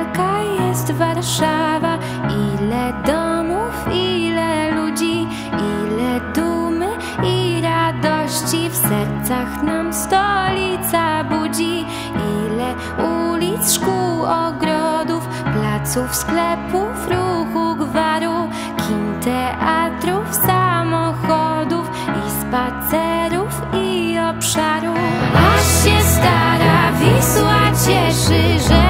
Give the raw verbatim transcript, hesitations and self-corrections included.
wielka jest Warszawa, ile domów, ile ludzi, ile dumy i radości w sercach nam stolica budzi. Ile ulic, szkół, ogrodów, placów, sklepów, ruchu, gwaru, kin, teatrów, samochodów i spacerów i obszarów. Aż się stara Wisła cieszy, że